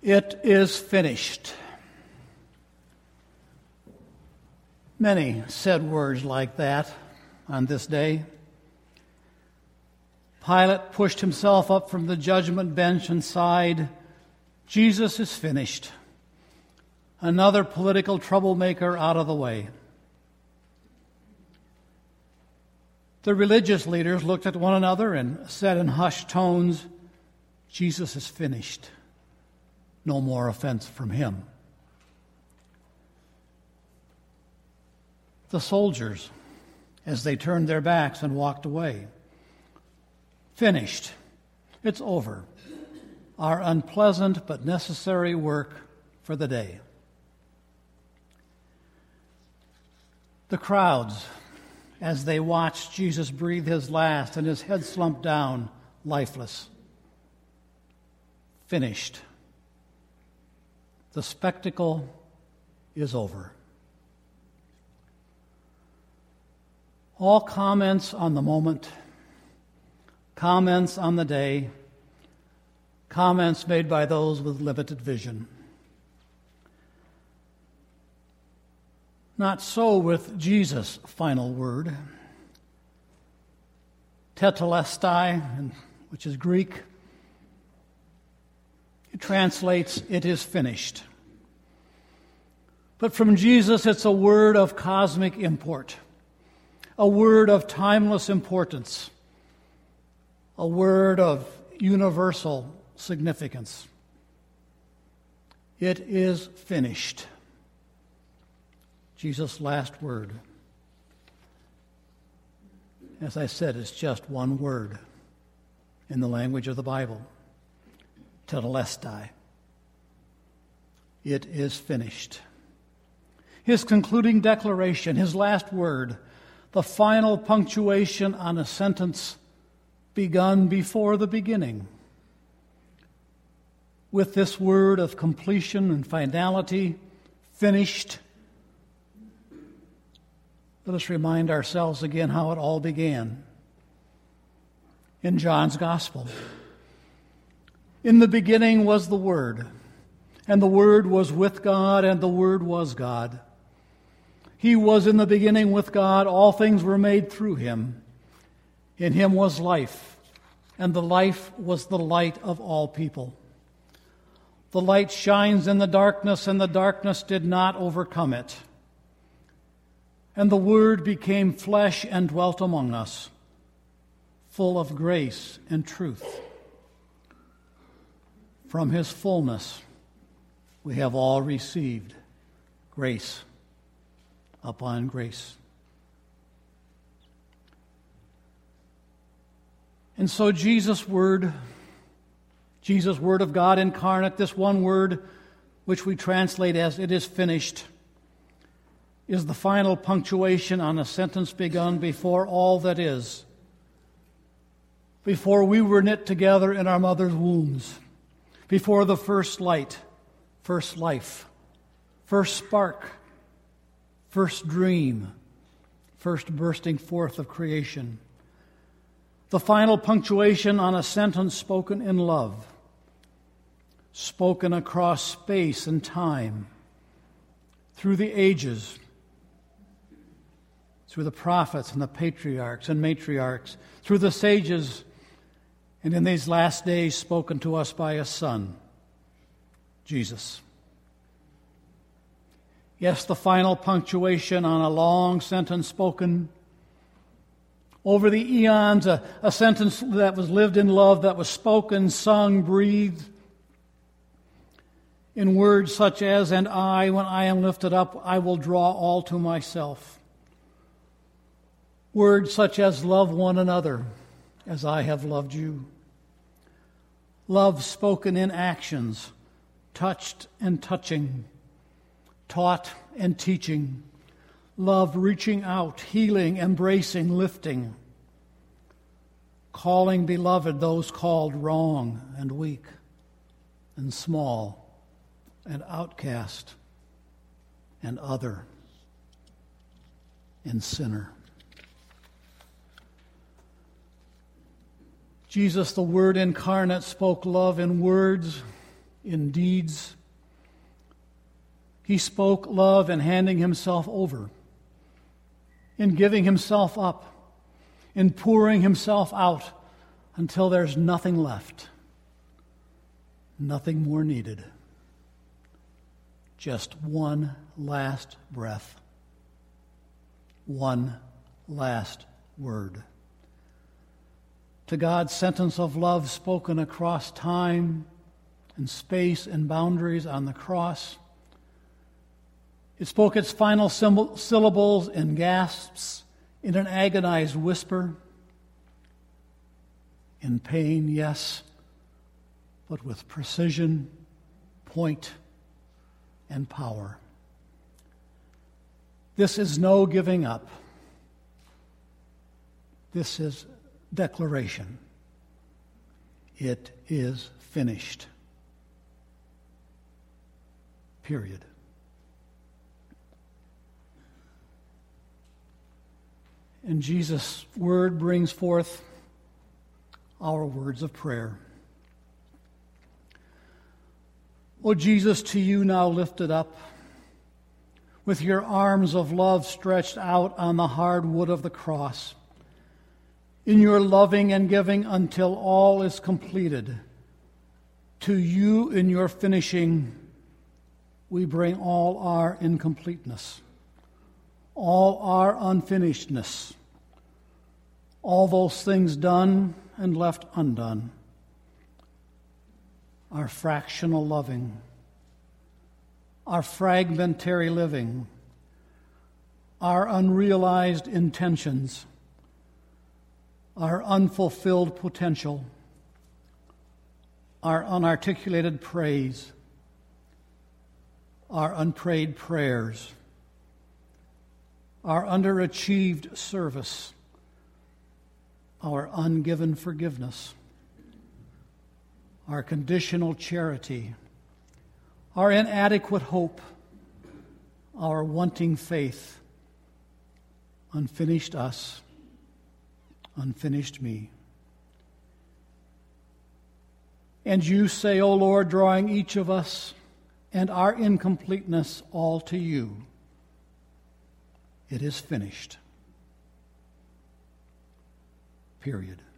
It is finished. Many said words like that on this day. Pilate pushed himself up from the judgment bench and sighed, "Jesus is finished." Another political troublemaker out of the way. The religious leaders looked at one another and said in hushed tones, "Jesus is finished. No more offense from him." The soldiers, as they turned their backs and walked away, "Finished. It's over. Our unpleasant but necessary work for the day." The crowds, as they watched Jesus breathe his last and his head slumped down, lifeless. Finished. The spectacle is over. All comments on the moment, comments on the day, comments made by those with limited vision. Not so with Jesus' final word. Tetelestai, which is Greek, it translates, "it is finished." But from Jesus, it's a word of cosmic import, a word of timeless importance, a word of universal significance. It is finished. Jesus' last word. As I said, it's just one word in the language of the Bible. Tetelestai. It is finished. His concluding declaration, his last word, the final punctuation on a sentence begun before the beginning. With this word of completion and finality, finished, let us remind ourselves again how it all began. In John's Gospel, "In the beginning was the Word, and the Word was with God, and the Word was God. He was in the beginning with God. All things were made through him. In him was life, and the life was the light of all people. The light shines in the darkness, and the darkness did not overcome it. And the Word became flesh and dwelt among us, full of grace and truth. From his fullness we have all received grace upon grace." And so Jesus' word of God incarnate, this one word which we translate as "it is finished," is the final punctuation on a sentence begun before all that is, before we were knit together in our mother's wombs, before the first light, first life, first spark, first dream, first bursting forth of creation. The final punctuation on a sentence spoken in love, spoken across space and time, through the ages, through the prophets and the patriarchs and matriarchs, through the sages, and in these last days spoken to us by a Son, Jesus. Yes, the final punctuation on a long sentence spoken over the eons, a sentence that was lived in love, that was spoken, sung, breathed, in words such as, "And I, when I am lifted up, I will draw all to myself." Words such as, "Love one another as I have loved you." Love spoken in actions, touched and touching, taught and teaching. Love reaching out, healing, embracing, lifting. Calling beloved those called wrong and weak and small and outcast and other and sinner. Jesus, the Word incarnate, spoke love in words, in deeds. He spoke love in handing himself over, in giving himself up, in pouring himself out until there's nothing left, nothing more needed. Just one last breath, one last word. To God's sentence of love spoken across time and space and boundaries on the cross, it spoke its final syllables in gasps, in an agonized whisper, in pain, yes, but with precision, point, and power. This is no giving up. This is declaration. It is finished. Period. And Jesus' word brings forth our words of prayer. O Jesus, to you now lifted up, with your arms of love stretched out on the hard wood of the cross, in your loving and giving until all is completed, to you in your finishing, we bring all our incompleteness, all our unfinishedness, all those things done and left undone, our fractional loving, our fragmentary living, our unrealized intentions, our unfulfilled potential, our unarticulated praise, our unprayed prayers, our underachieved service, our ungiven forgiveness, our conditional charity, our inadequate hope, our wanting faith, unfinished us, unfinished me. And you say, O Lord, drawing each of us and our incompleteness all to you, it is finished. Period.